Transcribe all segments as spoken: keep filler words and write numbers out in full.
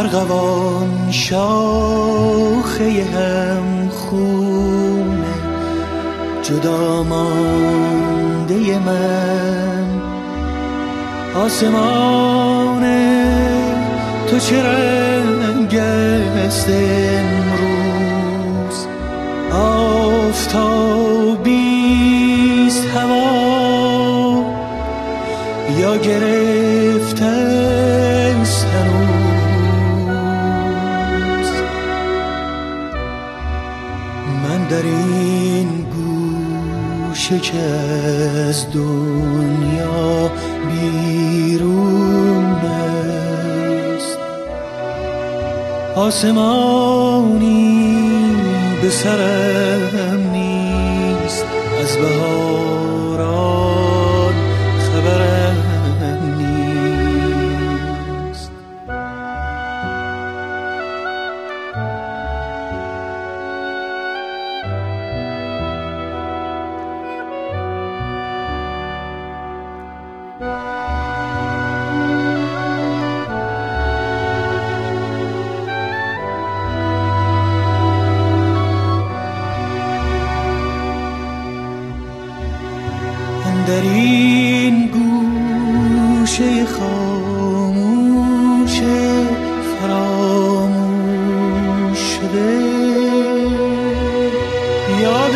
ارغوان شاخه هم خونه جدا مانده من، آسمان تو چه رنگ است امروز؟ آفتابیست هوا یا گرفته است هنوز؟ من در این گوشه که از دنیا بیرون است، آسمانی به سرم نیست، از بهاران خبرم نیست. در این گوشه خاموش فراموش شده یاد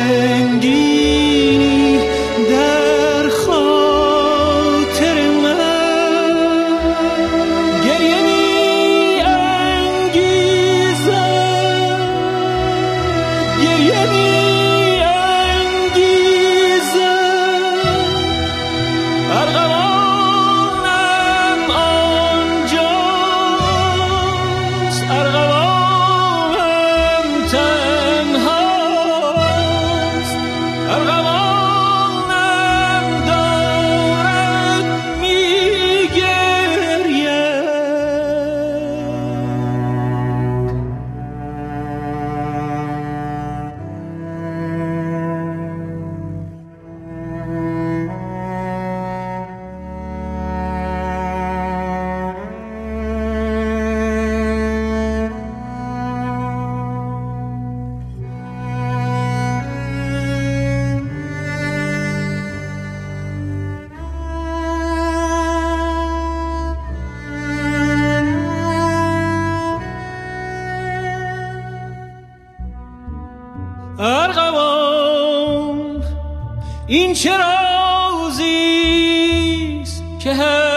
رنگینی در خاطر من گریه می انگیزد، گریه می ارغوانم آنجاست، ارغوانم تنهاست، ارغوانم دارد میگرید. ارغوان این چه رازیست که